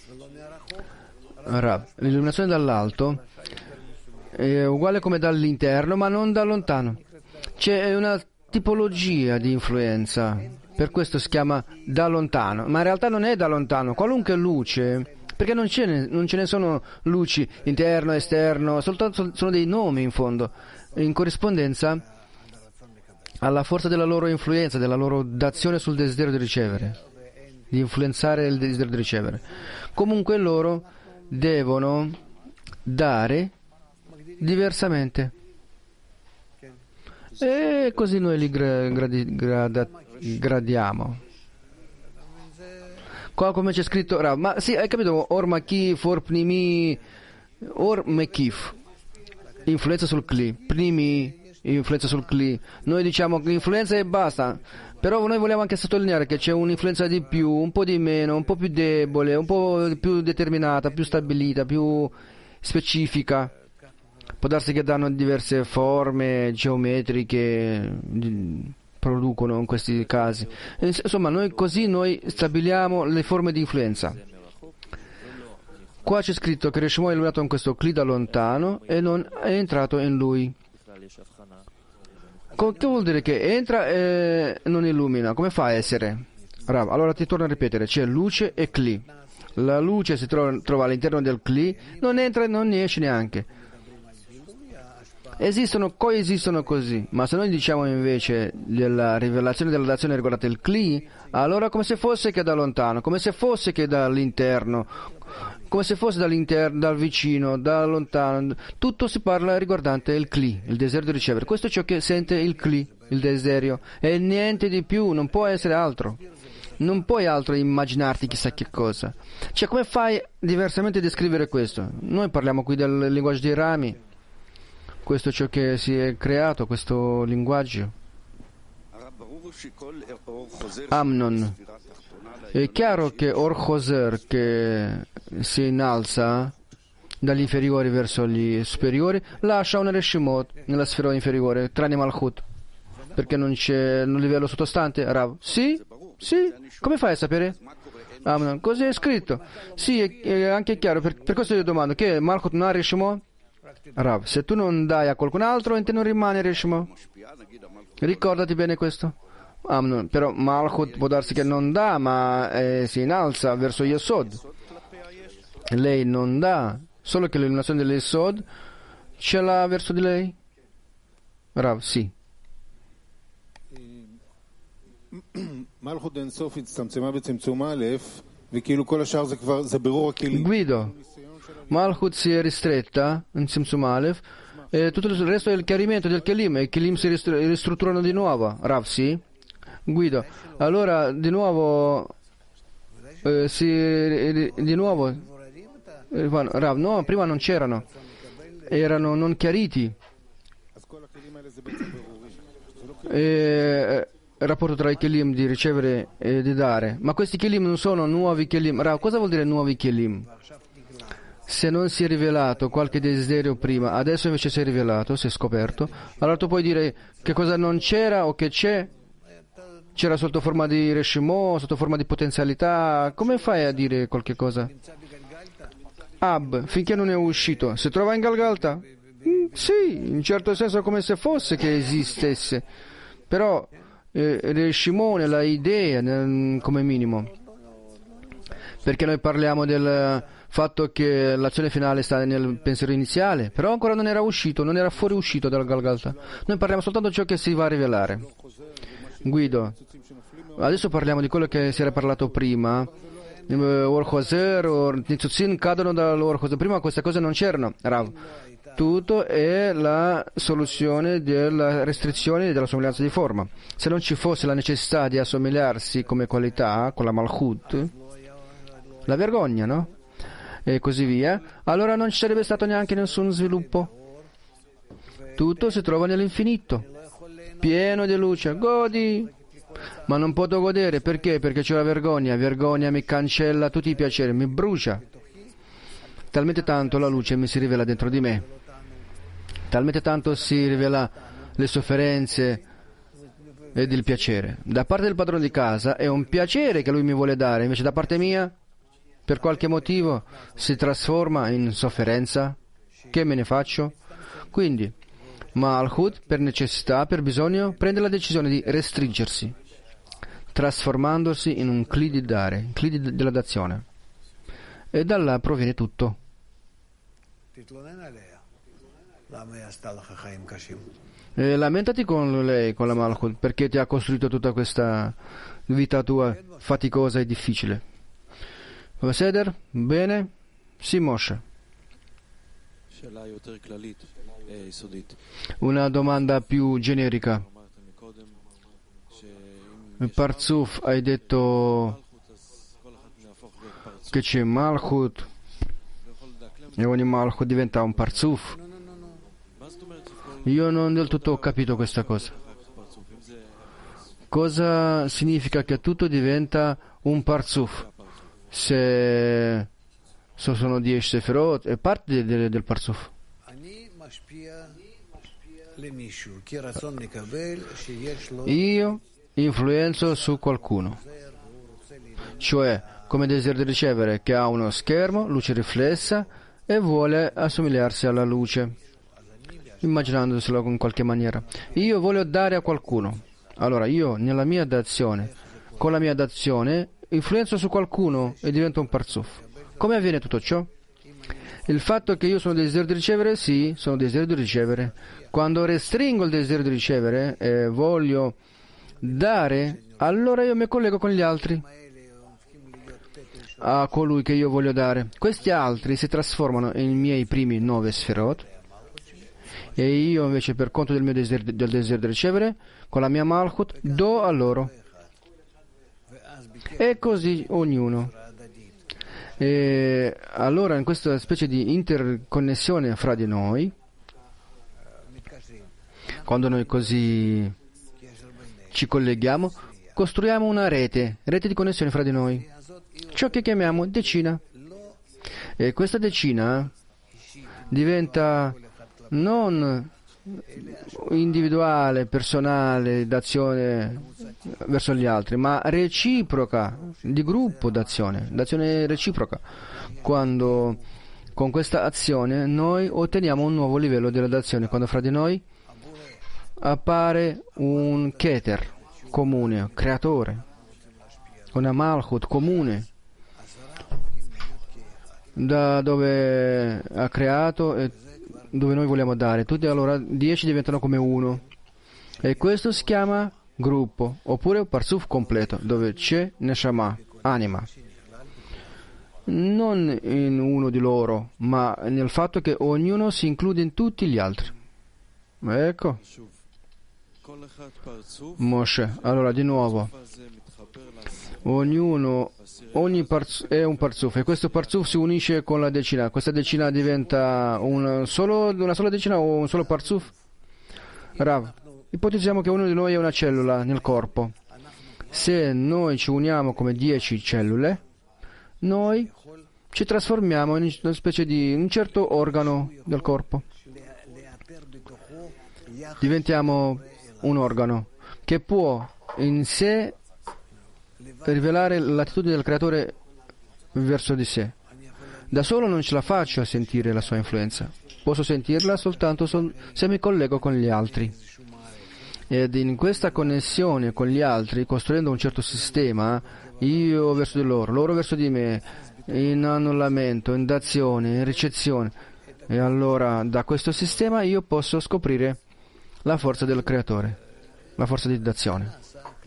Rav, l'illuminazione dall'alto è uguale come dall'interno, ma non da lontano. C'è una tipologia di influenza, per questo si chiama da lontano, ma in realtà non è da lontano. Qualunque luce, perché non ce ne sono luci interno, esterno, soltanto sono dei nomi in fondo, in corrispondenza alla forza della loro influenza, della loro d'azione sul desiderio di ricevere, di influenzare il desiderio di ricevere. Comunque loro devono dare diversamente. E così noi li gradiamo. Qua come c'è scritto, ma sì, hai capito? Or Makif, Or Pnimi, Or Mekif. Influenza sul Kli. Pnimi, influenza sul Kli. Noi diciamo che influenza e basta. Però noi vogliamo anche sottolineare che c'è un'influenza di più, un po' di meno, un po' più debole, un po' più determinata, più stabilita, più specifica. Può darsi che danno diverse forme geometriche, producono in questi casi. Insomma, noi stabiliamo le forme di influenza. Qua c'è scritto che Reshmo è illuminato in questo Kli da lontano e non è entrato in lui. Che vuol dire che entra e non illumina? Come fa a essere? Rav, allora ti torno a ripetere, c'è luce e Kli. La luce si trova all'interno del Kli, non entra e non ne esce neanche. Coesistono così, ma se noi diciamo invece della rivelazione della dazione riguardante il Kli, allora come se fosse che da lontano, come se fosse che dall'interno, come se fosse dal vicino, da lontano, tutto si parla riguardante il Kli, il desiderio di ricevere. Questo è ciò che sente il Kli, il desiderio, e niente di più, non può essere altro. Non puoi altro immaginarti chissà che cosa. Cioè, come fai diversamente a descrivere questo? Noi parliamo qui del linguaggio dei rami. Questo è ciò che si è creato, questo linguaggio. Amnon. È chiaro che Or Choser, che si innalza dagli inferiori verso gli superiori, lascia una Reshimot nella sfera inferiore, tranne Malchut. Perché non c'è un livello sottostante? Rav. Sì? Sì? Come fai a sapere? Amnon. Così è scritto. Sì, è anche chiaro. Per questo io domando, che Malchut non ha Reshimot? Rav, se tu non dai a qualcun altro, in te non rimane Reshmo. Ricordati bene questo. Amnon, però Malchut può darsi che non dà, ma si innalza verso Yesod. Lei non dà, solo che l'illuminazione dell'Yesod ce l'ha verso di lei? Rav, sì. Guido, Malchut si è ristretta in Tzimtzum Aleph e tutto il resto è il chiarimento del Kelim, e i Kelim si ristrutturano di nuovo. Rav, sì. Guido, allora di nuovo Rav, no, prima non c'erano, erano non chiariti. Il rapporto tra i Kelim di ricevere e di dare, ma questi Kelim non sono nuovi Kelim. Rav, cosa vuol dire nuovi Kelim? Se non si è rivelato qualche desiderio prima, adesso invece si è rivelato, si è scoperto, allora tu puoi dire che cosa non c'era o che c'era sotto forma di Reshimo, sotto forma di potenzialità. Come fai a dire qualche cosa? Ab, finché non è uscito, si trova in Galgalta? Sì, in certo senso come se fosse che esistesse, però Reshimo nella idea come minimo, perché noi parliamo del fatto che l'azione finale sta nel pensiero iniziale, però ancora non era uscito, non era fuori uscito dal Galgalta. Noi parliamo soltanto di ciò che si va a rivelare. Guido, adesso parliamo di quello che si era parlato prima. Or Hoser o Nitzuzin cadono dall'Or Hoser. Prima queste cose non c'erano, Rav. Tutto è la soluzione della restrizione e della somiglianza di forma. Se non ci fosse la necessità di assomigliarsi come qualità con la Malchut, la vergogna, no? E così via, allora non ci sarebbe stato neanche nessun sviluppo. Tutto si trova nell'infinito, pieno di luce. Godi! Ma non posso godere, perché? Perché c'è la vergogna. Vergogna mi cancella tutti i piaceri, mi brucia. Talmente tanto la luce mi si rivela dentro di me. Talmente tanto si rivela le sofferenze ed il piacere. Da parte del padrone di casa è un piacere che lui mi vuole dare, invece da parte mia, per qualche motivo, si trasforma in sofferenza. Che me ne faccio? Quindi, Malchut, per necessità, per bisogno, prende la decisione di restringersi, trasformandosi in un cli di dare, un cli della dazione. E da là proviene tutto. E lamentati con lei, con la Malchut, perché ti ha costruito tutta questa vita tua faticosa e difficile. Seder? Bene? Sì, Moshe. Una domanda più generica. Parzuf, hai detto che c'è Malchut e ogni Malchut diventa un Parzuf. Io non del tutto ho capito questa cosa. Cosa significa che tutto diventa un Parzuf? Se sono 10 Sefirot, è parte del Parzuf. Io influenzo su qualcuno, cioè come desiderio di ricevere, che ha uno schermo, luce riflessa e vuole assomigliarsi alla luce, immaginandoselo in qualche maniera. Io voglio dare a qualcuno, allora io nella mia dazione, con la mia dazione, influenzo su qualcuno e divento un Parzuf. Come avviene tutto ciò? Il fatto che io sono desiderio di ricevere, sì, sono desiderio di ricevere. Quando restringo il desiderio di ricevere e voglio dare, allora io mi collego con gli altri, a colui che io voglio dare. Questi altri si trasformano in miei primi 9 Sefirot e io invece, per conto del mio desiderio di ricevere, con la mia Malchut do a loro. E così ognuno. E allora in questa specie di interconnessione fra di noi, quando noi così ci colleghiamo, costruiamo una rete di connessione fra di noi, ciò che chiamiamo decina. E questa decina diventa non individuale, personale, d'azione verso gli altri, ma reciproca, di gruppo d'azione reciproca. Quando con questa azione noi otteniamo un nuovo livello della d'azione, quando fra di noi appare un Keter comune, creatore, una Malchut comune, da dove ha creato e dove noi vogliamo dare. Tutti allora 10 diventano come uno. E questo si chiama gruppo, oppure un Parzuf completo, dove c'è Neshama, anima. Non in uno di loro, ma nel fatto che ognuno si include in tutti gli altri. Ecco. Moshe, allora di nuovo. Ogni è un Parzuf e questo Parzuf si unisce con la decina. Questa decina diventa una sola decina o un solo Parzuf? Rav, ipotizziamo che uno di noi è una cellula nel corpo. Se noi ci uniamo come 10 cellule, noi ci trasformiamo in una specie di un certo organo del corpo. Diventiamo un organo che può in sé rivelare l'attitudine del creatore verso di sé. Da solo non ce la faccio a sentire la sua influenza. Posso sentirla soltanto se mi collego con gli altri. Ed in questa connessione con gli altri, costruendo un certo sistema, io verso di loro verso di me, in annullamento, in dazione, in ricezione. E allora da questo sistema io posso scoprire la forza del creatore, la forza di dazione.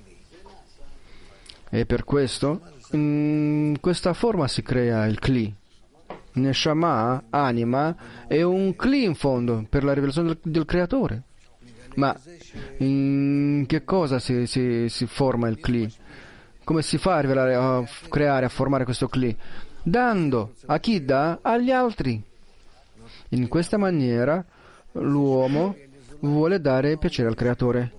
E per questo, in questa forma si crea il Kli. Neshama, anima, è un Kli in fondo per la rivelazione del Creatore. Ma in che cosa si forma il Kli? Come si fa a rivelare, a creare, a formare questo Kli? Dando. A chi dà? Agli altri. In questa maniera l'uomo vuole dare piacere al Creatore.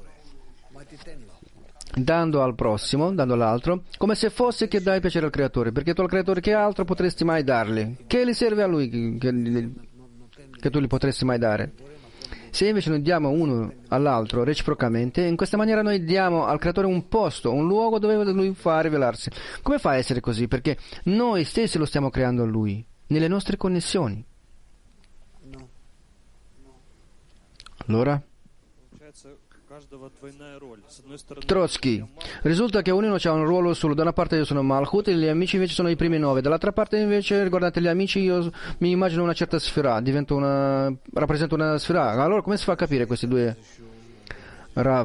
Dando al prossimo, dando all'altro, come se fosse che dai piacere al Creatore, perché tu al Creatore che altro potresti mai dargli? Che gli serve a Lui che tu gli potresti mai dare? Se invece noi diamo uno all'altro reciprocamente, in questa maniera noi diamo al Creatore un posto, un luogo dove Lui fa rivelarsi. Come fa a essere così? Perché noi stessi lo stiamo creando a Lui, nelle nostre connessioni. Allora? Trotsky, risulta che ognuno ha un ruolo solo. Da una parte io sono Malchut e gli amici invece sono i primi 9, dall'altra parte invece riguardante gli amici io mi immagino una certa sfera, rappresento una sfera. Allora come si fa a capire questi due? Rav,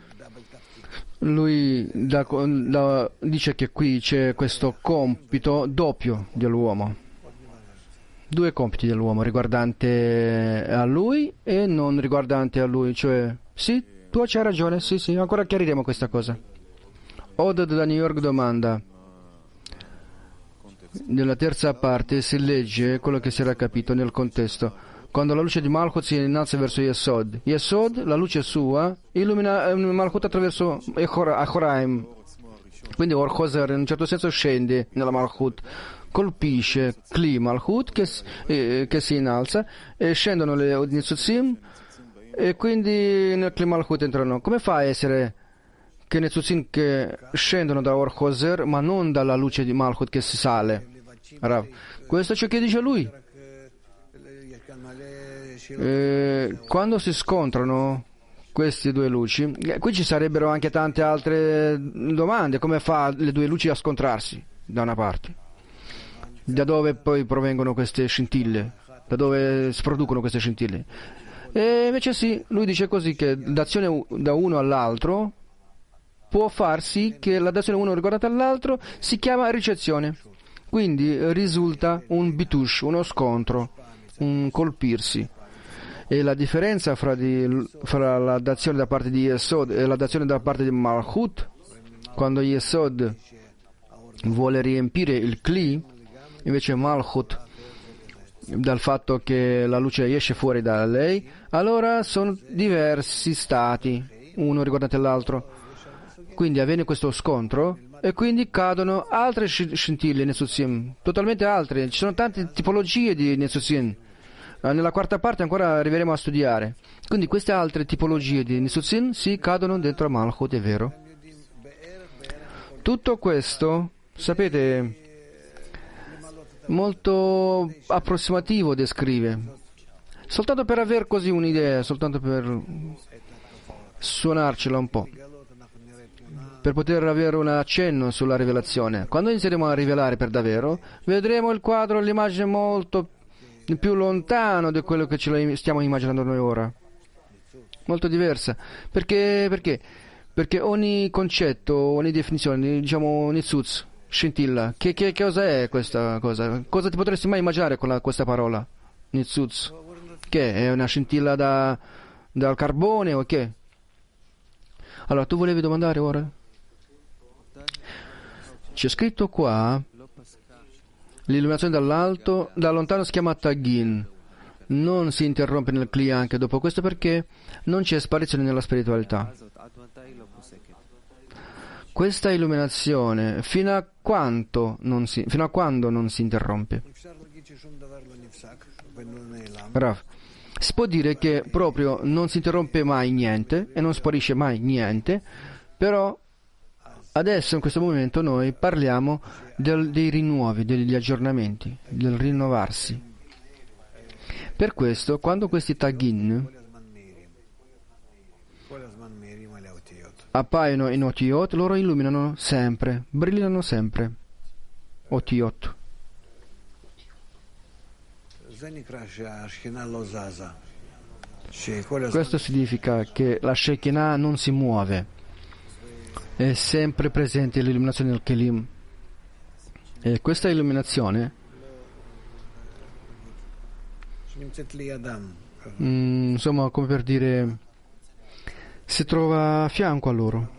lui dice che qui c'è questo compito doppio dell'uomo, due compiti dell'uomo, riguardante a lui e non riguardante a lui, cioè sì. Tu c'hai ragione, sì, ancora chiariremo questa cosa. Oded da New York domanda. Nella terza parte si legge quello che si era capito nel contesto. Quando la luce di Malchut si innalza verso Yesod. Yesod, la luce sua, illumina Malchut attraverso Achoraim. Quindi Orchoser in un certo senso scende nella Malchut, colpisce Kli Malchut che si innalza e scendono le Netzutzim. E quindi nel Klimalchut entrano. Come fa a essere che Netzutzim che scendono da Orchoser ma non dalla luce di Malchut che si sale? Rav. Questo è ciò che dice lui. Quando si scontrano queste due luci, qui ci sarebbero anche tante altre domande. Come fa le due luci a scontrarsi da una parte? Da dove poi provengono queste scintille? Da dove si producono queste scintille? E invece sì, lui dice così che l'azione da uno all'altro può far sì che la dazione uno riguardata all'altro si chiama ricezione. Quindi risulta un bitush, uno scontro, un colpirsi. E la differenza fra la dazione da parte di Yesod e la dazione da parte di Malchut, quando Yesod vuole riempire il Kli, invece Malchut dal fatto che la luce esce fuori da lei, allora sono diversi stati, uno riguardante l'altro. Quindi avviene questo scontro e quindi cadono altre scintille Netzutzim, totalmente altre. Ci sono tante tipologie di Netzutzim. Nella quarta parte ancora arriveremo a studiare. Quindi queste altre tipologie di Netzutzim si cadono dentro Malchut, è vero. Tutto questo, sapete, molto approssimativo descrive, soltanto per aver così un'idea, soltanto per suonarcela un po', per poter avere un accenno sulla rivelazione. Quando inizieremo a rivelare per davvero, vedremo il quadro, l'immagine molto più lontano di quello che ce lo stiamo immaginando noi ora, molto diversa. Perché ogni concetto, ogni definizione, diciamo Nitzutz, scintilla. Che cosa è questa cosa? Cosa ti potresti mai immaginare con questa parola? Nitzutz. Che è una scintilla dal carbone o che? Allora, tu volevi domandare ora? C'è scritto qua, l'illuminazione da lontano si chiama Tagin. Non si interrompe nel Kli anche dopo questo perché non c'è sparizione nella spiritualità. Questa illuminazione fino a quando non si interrompe? Rav, si può dire che proprio non si interrompe mai niente e non sparisce mai niente, però adesso in questo momento noi parliamo dei rinnovi, degli aggiornamenti, del rinnovarsi. Per questo, quando questi tagin appaiono in Otiyot, loro illuminano sempre, brillano sempre. Otiyot. Questo significa che la Shekinah non si muove. è sempre presente l'illuminazione del Kelim. E questa illuminazione insomma, come per dire, si trova a fianco a loro.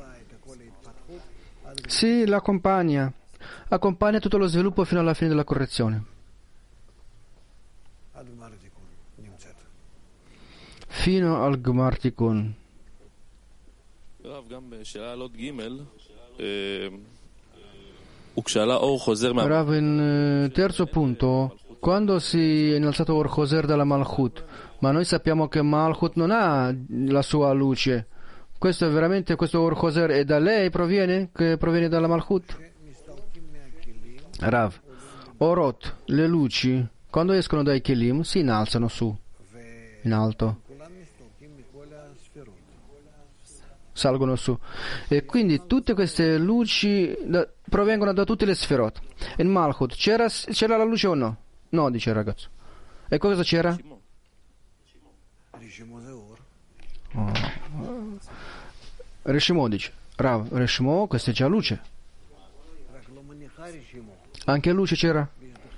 Sì, l'accompagna tutto lo sviluppo fino alla fine della correzione, fino al Gmar Tikkun. Rav, in terzo punto, quando si è innalzato Or Choser dalla Malchut, ma noi sappiamo che Malchut non ha la sua luce. Questo è veramente, questo Or Choser è da lei proviene, che proviene dalla Malchut? Rav, Orot, le luci, quando escono dai Kelim si innalzano su, in alto, salgono su, e quindi tutte queste luci provengono da tutte le sferot. In Malchut c'era la luce o no? No, dice il ragazzo. E cosa c'era? Reshimo dice, Rav, Reshimo, questa è già luce. Anche luce c'era?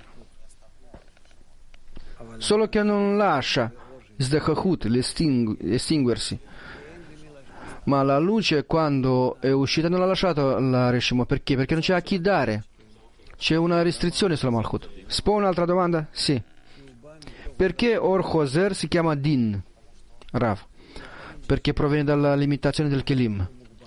Solo che non lascia Zdechachut, estinguersi. Ma la luce, quando è uscita, non l'ha lasciato la Reshimo. Perché? Perché non c'è a chi dare. C'è una restrizione sulla Malchut. Si può un'altra domanda? Sì. Perché Or Choser si chiama Din, Rav? Perché proviene dalla limitazione del Kelim.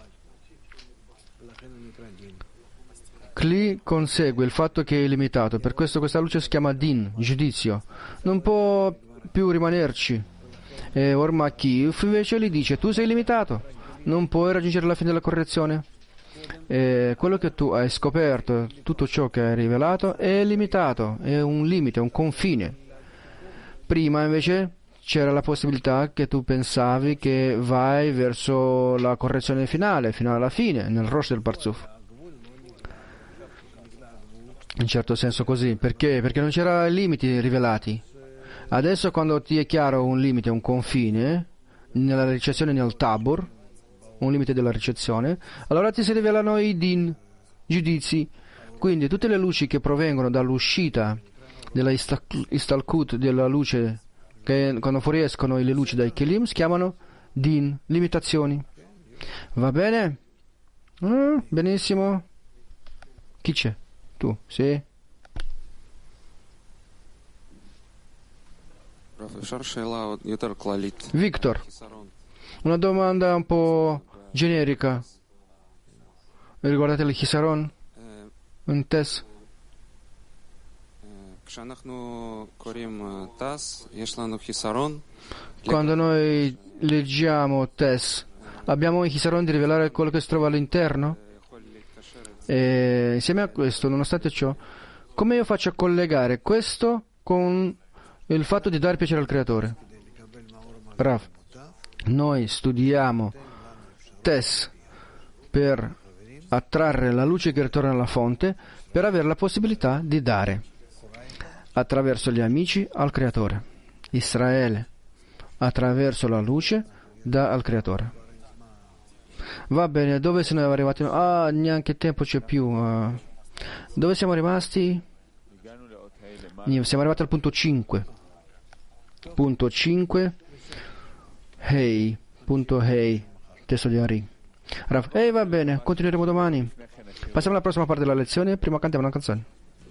Kli consegue il fatto che è limitato. Per questo questa luce si chiama Din, giudizio. Non può più rimanerci. E Or Makif invece gli dice: tu sei limitato. Non puoi raggiungere la fine della correzione. E quello che tu hai scoperto, tutto ciò che hai rivelato, è limitato, è un limite, un confine. Prima invece c'era la possibilità che tu pensavi che vai verso la correzione finale, fino alla fine, nel Rosh del Parzuf. In certo senso così. Perché? Perché non c'erano limiti rivelati. Adesso quando ti è chiaro un limite, un confine, nella ricezione nel Tabor, un limite della ricezione, allora ti si rivelano i Din, giudizi. Quindi tutte le luci che provengono dall'uscita della Istalkut, della luce, che quando fuoriescono le luci dai Kelim, si chiamano Din, limitazioni. Va bene? Benissimo. Chi c'è? Tu? Sì? Victor, una domanda un po' generica. Riguardate il Chisaron? Un test? Quando noi leggiamo Tess, abbiamo il Chisaron di rivelare quello che si trova all'interno? E insieme a questo, nonostante ciò, come io faccio a collegare questo con il fatto di dare piacere al Creatore? Rav, noi studiamo Tess per attrarre la luce che ritorna alla fonte, per avere la possibilità di dare attraverso gli amici al Creatore. Israele, attraverso la luce, dà al Creatore. Va bene, dove siamo arrivati? Neanche tempo c'è più. Dove siamo rimasti? Siamo arrivati al punto 5. Punto 5. Hey. Punto Hey. Testo di Ari. Va bene, continueremo domani. Passiamo alla prossima parte della lezione. Prima cantiamo una canzone.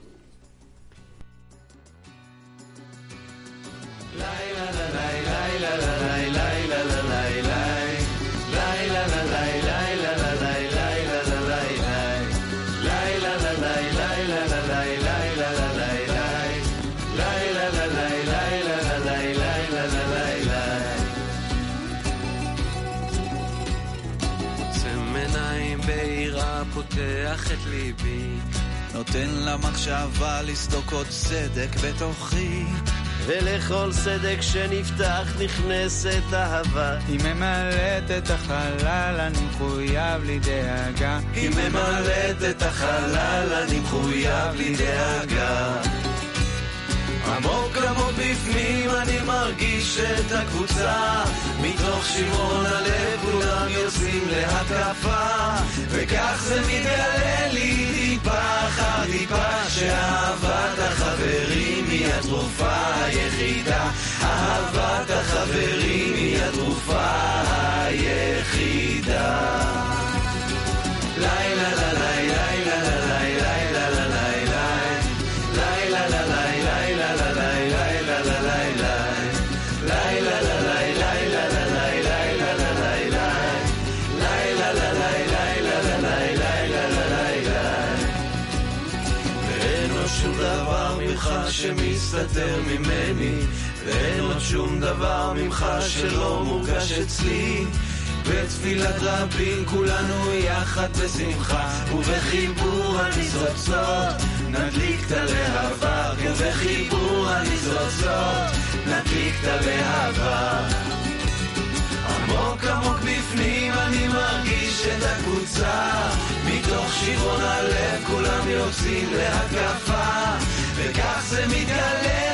פותח את ליבי, נותן למחשבה לסדוק עוד סדק בתוכי, ולכל סדק שנפתח נכנסת אהבה. היא ממלאת את החלל, אני מחויב לי דאגה. היא ממלאת את החלל, אני מחויב לי דאגה. עמוק עמוק בפנים אני מרגיש את הקבוצה, מתוך שימון הלב כולם יוצאים להתקפה, וכך זה מתגלה לי טיפה אחר טיפה, שאהבת החברים היא התרופה היחידה, אהבת החברים היא התרופה היחידה. לילה לילה לילה לילה לילה שמסתתר ממני, ואין עוד שום דבר ממך שלא מורגש אצלי. בתפילת רבים כולנו יחד בשמחה, ובחיבור הניצוצות נדליק את הלהבה, ובחיבור הניצוצות נדליק את הלהבה. עמוק עמוק בפנים אני מרגיש את הקבוצה, מתוך שירון הלב כולם יוצאים להתקפה, וכך זה מתגלה